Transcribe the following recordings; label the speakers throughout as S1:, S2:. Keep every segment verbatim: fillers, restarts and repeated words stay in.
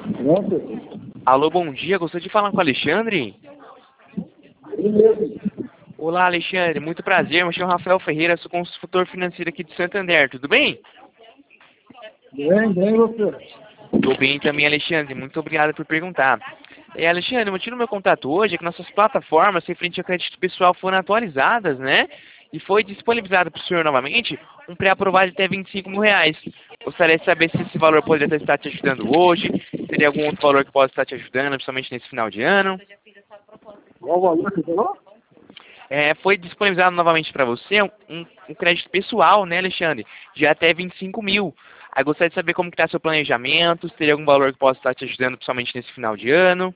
S1: Pronto.
S2: Alô, bom dia. Gostaria de falar com o Alexandre?
S1: Ele mesmo.
S2: Olá, Alexandre. Muito prazer. Me chamo Rafael Ferreira, sou consultor financeiro aqui de Santander. Tudo bem?
S1: Bem, bem, você.
S2: Estou bem também, Alexandre. Muito obrigado por perguntar. É, Alexandre, o motivo do meu contato hoje é que nossas plataformas referente ao crédito pessoal foram atualizadas, né? E foi disponibilizado para o senhor novamente um pré-aprovado de até vinte e cinco mil reais. Gostaria de saber se esse valor poderia estar te ajudando hoje, se teria algum outro valor que possa estar te ajudando, principalmente nesse final de ano.
S1: Qual o valor que você falou?
S2: É, foi disponibilizado novamente para você um, um, um crédito pessoal, né, Alexandre, de até vinte e cinco mil. Aí gostaria de saber como está seu planejamento, se teria algum valor que possa estar te ajudando, principalmente nesse final de ano.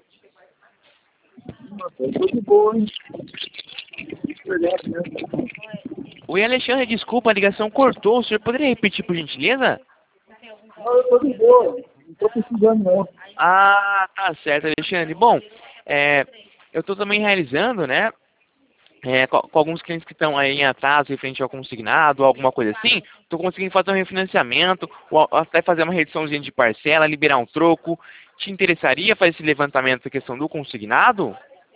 S1: Eu tô de boa, hein? Obrigado mesmo.
S2: Oi, Alexandre, desculpa, a ligação cortou. O senhor poderia repetir, por gentileza?
S1: Não, eu tô de boa. Não tô precisando, não.
S2: Ah, tá certo, Alexandre. Bom, é, eu estou também realizando, né, é, com, com alguns clientes que estão aí em atraso referente ao consignado, alguma coisa assim, estou conseguindo fazer um refinanciamento, ou até fazer uma reduçãozinha de parcela, liberar um troco. Te interessaria fazer esse levantamento da questão do consignado?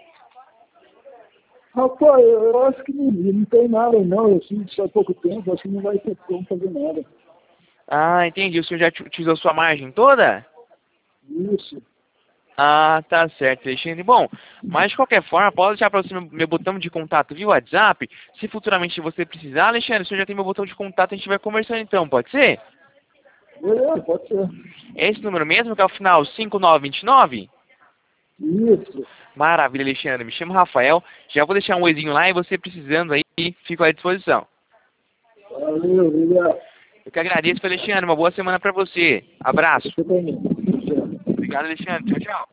S1: Rapaz, eu, eu acho que não, não tem nada, não. Eu sinto isso há pouco tempo, acho que não vai ter como fazer nada.
S2: Ah, entendi. O senhor já utilizou sua margem toda?
S1: Isso.
S2: Ah, tá certo, Alexandre. Bom, mas de qualquer forma, pode deixar para você meu, meu botão de contato via WhatsApp. Se futuramente você precisar, Alexandre, o senhor já tem meu botão de contato, a gente vai conversando então, pode ser?
S1: Beleza, pode ser.
S2: É esse número mesmo, que é o final cinco nove dois nove?
S1: Isso.
S2: Maravilha, Alexandre. Me chamo Rafael. Já vou deixar um oizinho lá e você precisando aí, fico à disposição.
S1: Valeu, obrigado.
S2: Eu que agradeço, Alexandre. Uma boa semana para você. Abraço.
S1: Você também.
S2: Obrigado, Alexandre. Tchau, tchau.